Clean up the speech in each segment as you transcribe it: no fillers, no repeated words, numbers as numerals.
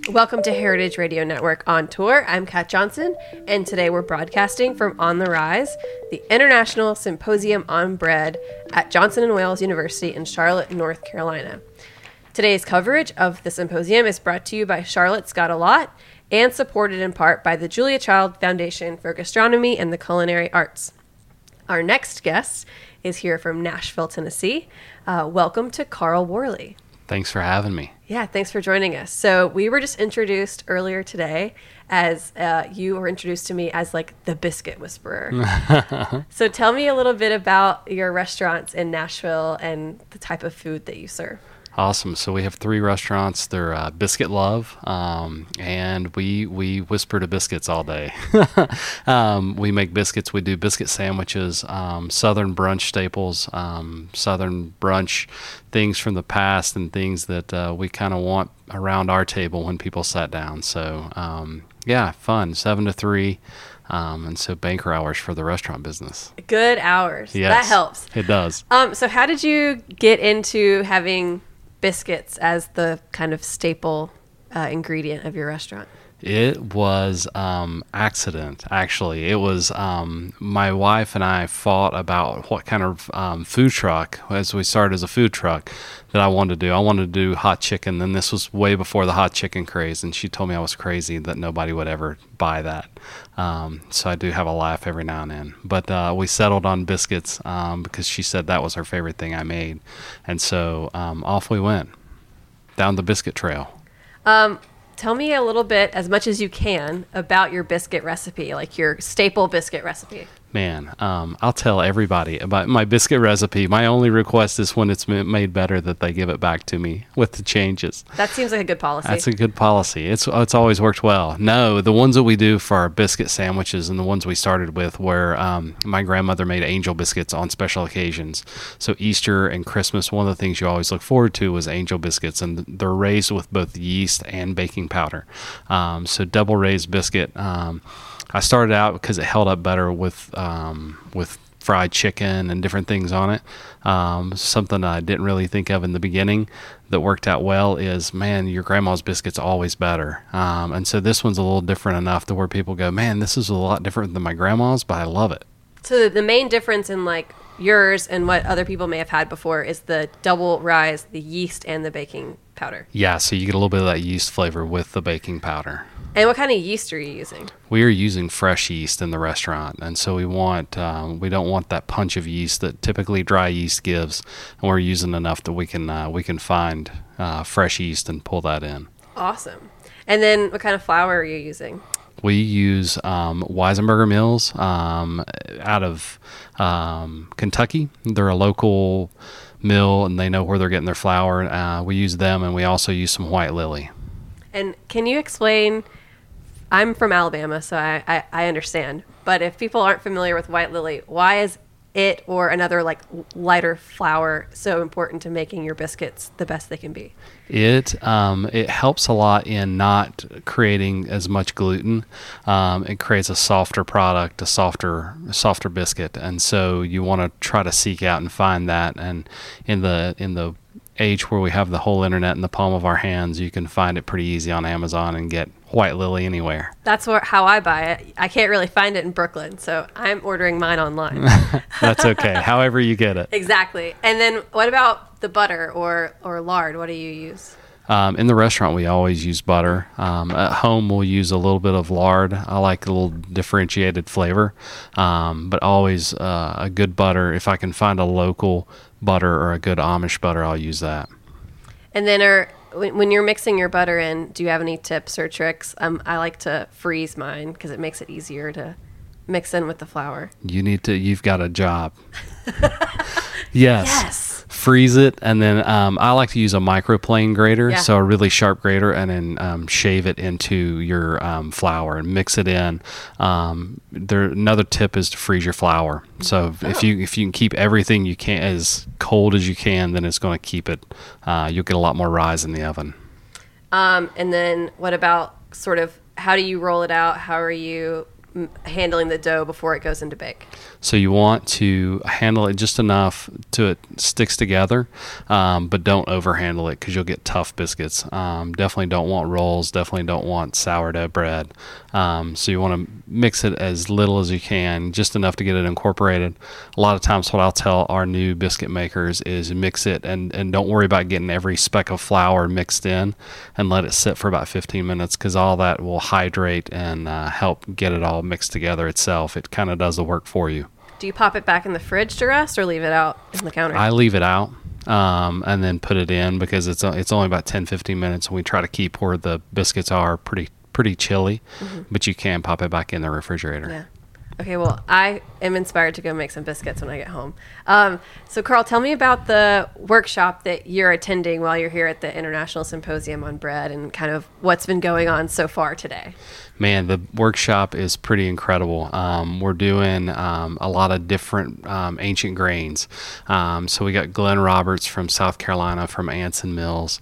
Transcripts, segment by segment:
Welcome to Heritage Radio Network on Tour. I'm Kat Johnson, and today we're broadcasting from On the Rise, the International Symposium on Bread at Johnson & Wales University in Charlotte, North Carolina. Today's coverage of the symposium is brought to you by Charlotte's Got a Lot and supported in part by the Julia Child Foundation for Gastronomy and the Culinary Arts. Our next guest is here from Nashville, Tennessee. Welcome to Carl Worley. Thanks for having me. Yeah, thanks for joining us. So we were just introduced earlier today as you were introduced to me as like the biscuit whisperer. So tell me a little bit about your restaurants in Nashville and the type of food that you serve. Awesome. So we have 3 restaurants. They're Biscuit Love, and we whisper to biscuits all day. We make biscuits. We do biscuit sandwiches, Southern brunch staples, Southern brunch things from the past and things that we kind of want around our table when people sat down. So, fun, 7 to 3. And so banker hours for the restaurant business. Good hours. Yes, that helps. It does. So how did you get into having biscuits as the kind of staple ingredient of your restaurant? It was accident, actually. It was my wife and I fought about what kind of food truck, as we started as a food truck, that I wanted to do. I wanted to do hot chicken, and this was way before the hot chicken craze, and she told me I was crazy, that nobody would ever buy that. So I do have a laugh every now and then. But we settled on biscuits because she said that was her favorite thing I made. And so off we went down the biscuit trail. Tell me a little bit, as much as you can, about your biscuit recipe, like your staple biscuit recipe. Man, I'll tell everybody about my biscuit recipe. My only request is when it's made better that they give it back to me with the changes. That seems like a good policy. That's a good policy. It's always worked well. No, the ones that we do for our biscuit sandwiches and the ones we started with were my grandmother made angel biscuits on special occasions. So Easter and Christmas, one of the things you always look forward to was angel biscuits, and they're raised with both yeast and baking powder. So double raised biscuit. I started out because it held up better with fried chicken and different things on it. Something I didn't really think of in the beginning that worked out well is, man, your grandma's biscuit's always better. And so this one's a little different enough to where people go, man, this is a lot different than my grandma's, but I love it. So the main difference in like yours and what other people may have had before is the double rise, the yeast and the baking powder. Yeah, so you get a little bit of that yeast flavor with the baking powder. And what kind of yeast are you using? We are using fresh yeast in the restaurant, and so we don't want that punch of yeast that typically dry yeast gives, and we're using enough that we can find fresh yeast and pull that in. Awesome. And then what kind of flour are you using? We use Weisenberger Mills out of Kentucky. They're a local mill, and they know where they're getting their flour. We use them, and we also use some White Lily. And can you explain, I'm from Alabama, so I understand, but if people aren't familiar with White Lily, why is it or another like lighter flour so important to making your biscuits the best they can be? It helps a lot in not creating as much gluten. It creates a softer product, a softer biscuit, and so you want to try to seek out and find that. And in the age where we have the whole internet in the palm of our hands, you can find it pretty easy on Amazon and get White Lily anywhere. That's how I buy it. I can't really find it in Brooklyn, so I'm ordering mine online. That's okay. However you get it. Exactly. And then what about the butter or lard? What do you use? In the restaurant, we always use butter. At home, we'll use a little bit of lard. I like a little differentiated flavor, but always a good butter. If I can find a local butter or a good Amish butter, I'll use that. And then when you're mixing your butter in, do you have any tips or tricks? I like to freeze mine because it makes it easier to mix in with the flour. You've got a job. Yes. Freeze it, and then I like to use a microplane grater, so a really sharp grater, and then shave it into your flour and mix it in. Another tip is to freeze your flour. So if you can keep everything you can as cold as you can, then it's going to keep it. You'll get a lot more rise in the oven. And then what about sort of how do you roll it out? How are you handling the dough before it goes into bake? So you want to handle it just enough to it sticks together, but don't overhandle it because you'll get tough biscuits. Definitely don't want rolls. Definitely don't want sourdough bread. So you want to mix it as little as you can, just enough to get it incorporated. A lot of times what I'll tell our new biscuit makers is mix it and don't worry about getting every speck of flour mixed in, and let it sit for about 15 minutes because all that will hydrate and help get it all mixed together itself. It kind of does the work for you. Do you pop it back in the fridge to rest or leave it out in the counter? I leave it out and then put it in because it's only about 10-15 minutes, and we try to keep where the biscuits are pretty chilly, but you can pop it back in the refrigerator. Yeah. Okay, well, I am inspired to go make some biscuits when I get home. So, Carl, tell me about the workshop that you're attending while you're here at the International Symposium on Bread and kind of what's been going on so far today. Man, the workshop is pretty incredible. We're doing a lot of different ancient grains. So we got Glenn Roberts from South Carolina from Anson Mills.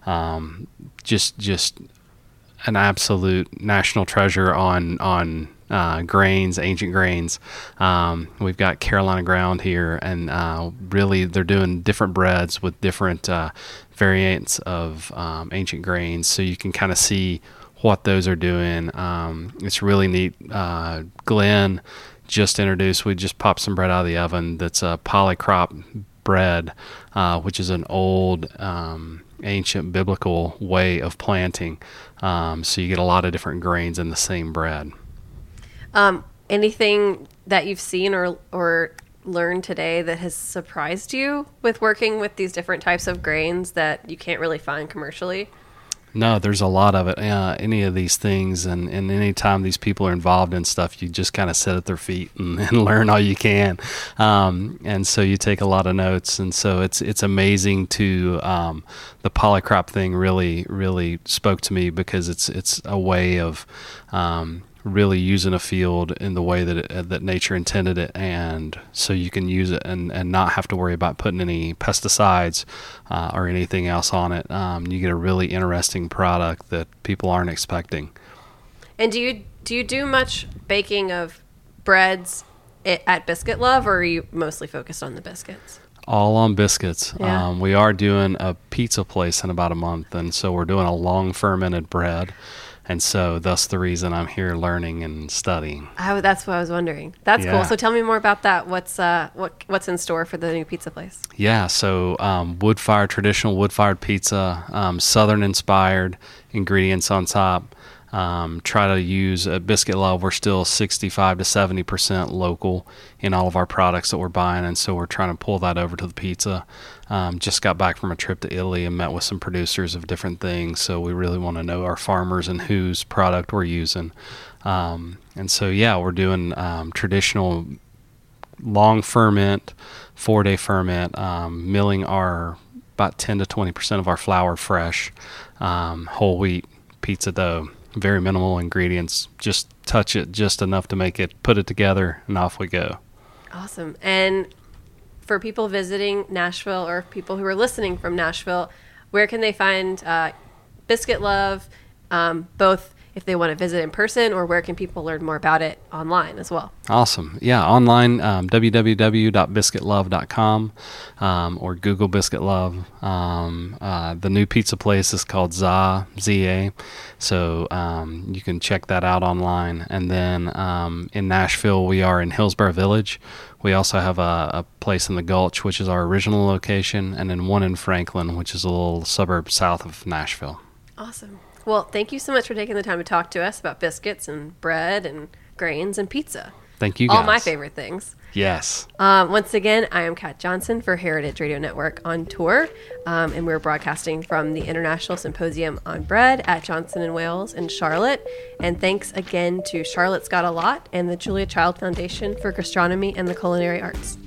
Just an absolute national treasure on grains, ancient grains. We've got Carolina Ground here, and really they're doing different breads with different variants of ancient grains, so you can kind of see what those are doing. It's really neat. Glenn just introduced, we just popped some bread out of the oven that's a polycrop bread, which is an old ancient biblical way of planting. So you get a lot of different grains in the same bread. Anything that you've seen or learned today that has surprised you with working with these different types of grains that you can't really find commercially? No, there's a lot of it. Any of these things, and any time these people are involved in stuff, you just kind of sit at their feet and learn all you can. And so you take a lot of notes. And so it's amazing to the polycrop thing really spoke to me because it's a way of really using a field in the way that nature intended it, and so you can use it and not have to worry about putting any pesticides or anything else on it. You get a really interesting product that people aren't expecting. And do you do much baking of breads at Biscuit Love, or are you mostly focused on the biscuits? All on biscuits. Yeah. We are doing a pizza place in about a month, and so we're doing a long fermented bread. And so thus the reason I'm here learning and studying. That's what I was wondering. That's cool. So tell me more about that. What's in store for the new pizza place? Yeah, so traditional wood-fired pizza, Southern-inspired ingredients on top. Try to use at Biscuit Love, we're still 65 to 70% local in all of our products that we're buying, and so we're trying to pull that over to the pizza. Just got back from a trip to Italy and met with some producers of different things, so we really want to know our farmers and whose product we're using. And so, we're doing traditional long ferment, 4-day ferment, milling our about 10 to 20% of our flour fresh, whole wheat pizza dough. Very minimal ingredients, just touch it just enough to make it, put it together, and off we go. Awesome. And for people visiting Nashville or people who are listening from Nashville, where can they find Biscuit Love, both if they want to visit in person, or where can people learn more about it online as well? Awesome. Yeah, online, www.biscuitlove.com or Google Biscuit Love. The new pizza place is called ZA. So you can check that out online. And then in Nashville, we are in Hillsborough Village. We also have a place in the Gulch, which is our original location, and then one in Franklin, which is a little suburb south of Nashville. Awesome. Well, thank you so much for taking the time to talk to us about biscuits and bread and grains and pizza. Thank you, guys. All my favorite things. Yes. Once again, I am Kat Johnson for Heritage Radio Network on tour, and we're broadcasting from the International Symposium on Bread at Johnson & Wales in Charlotte. And thanks again to Charlotte's Got a Lot and the Julia Child Foundation for Gastronomy and the Culinary Arts.